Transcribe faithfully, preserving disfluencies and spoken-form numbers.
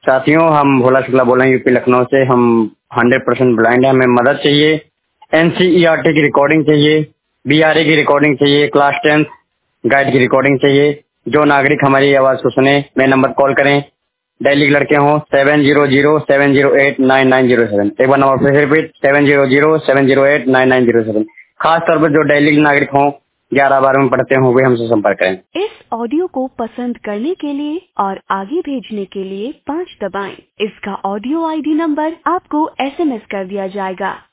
साथियों, हम भोला शुक्ला बोल रहे हैं यूपी लखनऊ से। हम हंड्रेड परसेंट ब्लाइंड है, हमें मदद चाहिए। एनसीईआरटी की रिकॉर्डिंग चाहिए, बीआरए की रिकॉर्डिंग चाहिए, क्लास टेंथ गाइड की रिकॉर्डिंग चाहिए। जो नागरिक हमारी आवाज को सुने मेरे नंबर कॉल करें। दिल्ली के लड़के हों seven zero zero seven zero eight nine nine zero seven. एक बार नंबर फिर से repeat seven zero zero seven zero eight nine nine zero seven. खास तौर पर जो दिल्ली के नागरिक हों, ग्यारह बारह में पढ़ते हों, वे हमसे संपर्क करें। इस ऑडियो को पसंद करने के लिए और आगे भेजने के लिए पाँच दबाएं। इसका ऑडियो आईडी नंबर आपको एसएमएस कर दिया जाएगा।